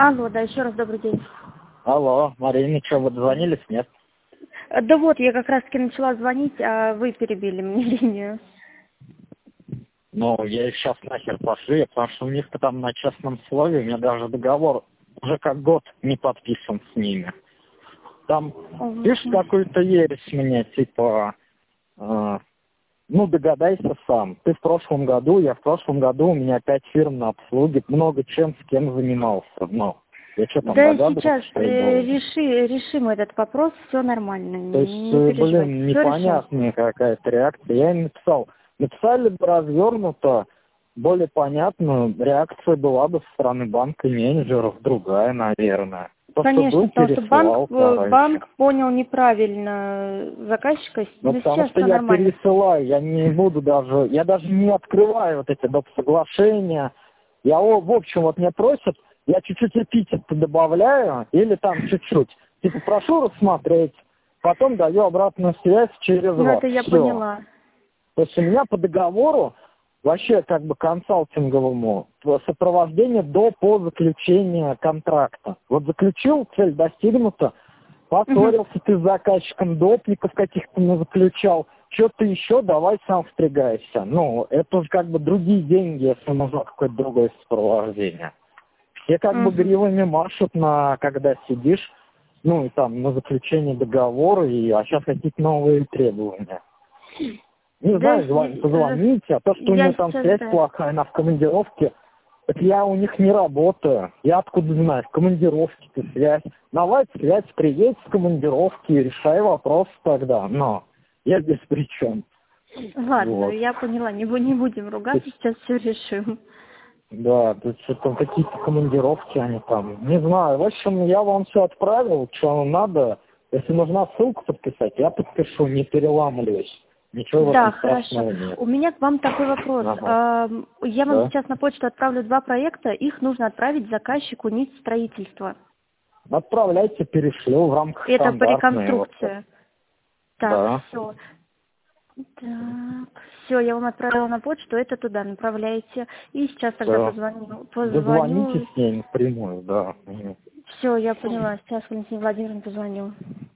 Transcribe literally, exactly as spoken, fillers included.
Алло, да, еще раз добрый день. Алло, Марина, что, вы дозвонились? Нет? Да вот, я как раз-таки начала звонить, а вы перебили мне линию. Ну, я сейчас нахер пошли, потому что у них-то там на частном слове, у меня даже договор уже как год не подписан с ними. Там Ого. пишут какую-то ересь мне, типа, э, ну, догадайся сам. Ты в прошлом году, я в прошлом году, у меня пять фирм на обслуге, много чем с кем занимался. Ну, я что там Да догадывался, сейчас что я э, должен? реши, решим этот вопрос, все нормально, То есть, не э, переживайте, блин, все решим. непонятная какая-то реакция. Я им написал. Написали бы развернуто, более понятно, реакция была бы со стороны банка и менеджеров другая, наверное. То, что Конечно, был, потому что банк, пересылал, э, короче. банк понял неправильно заказчика, Ну, но потому сейчас что все я нормально. пересылаю, я не буду даже, я даже не открываю вот эти доп. Соглашения. Я, о, в общем, вот меня просят, я чуть-чуть эпитет добавляю, или там чуть-чуть. Типа, прошу рассмотреть, потом даю обратную связь через Ну, вас. это я Все. поняла. То есть у меня по договору, вообще как бы консалтинговому, сопровождение до по заключению контракта. Вот заключил, цель достигнута, Мгм. поссорился ты с заказчиком, допников каких-то не заключал, что-то еще, давай сам впрягайся. Ну, это уже как бы другие деньги, если нужно какое-то другое сопровождение. Все как бы Мгм. гривами машут, на, когда сидишь, ну и там на заключение договора, и, а сейчас какие-то новые требования. Не Да, знаю, звон- си- э, позвоните, а то, что у я нее там сейчас, связь да. плохая, она в командировке, так я у них не работаю. Я откуда знаю, в командировке-то связь. Давай связь, приедь с командировки, решай вопрос тогда. Но я здесь при чем? Ладно, Вот. я поняла, не, бу- не будем То ругаться, есть, сейчас все решим. да, тут что-то какие-то командировки они там. Не знаю. В общем, я вам все отправил, что вам надо. Если нужна ссылку подписать, я подпишу, не переламываюсь. Ничего в Да, этом хорошо. страшного нет. У меня к вам такой вопрос. Ага. Ам, Я вам Да. сейчас на почту отправлю два проекта, их нужно отправить заказчику НИС строительства. Отправляйте, перешлю в рамках Это по стандартной. Вот. реконструкции. Так, Да. все. Так, все, я вам отправила на почту, это туда направляете. И сейчас тогда Все. позвоню. Дозвоните Позвоню. с ней напрямую, да. Мгм. Все, я поняла. Сейчас Валентине Владимировне позвоню.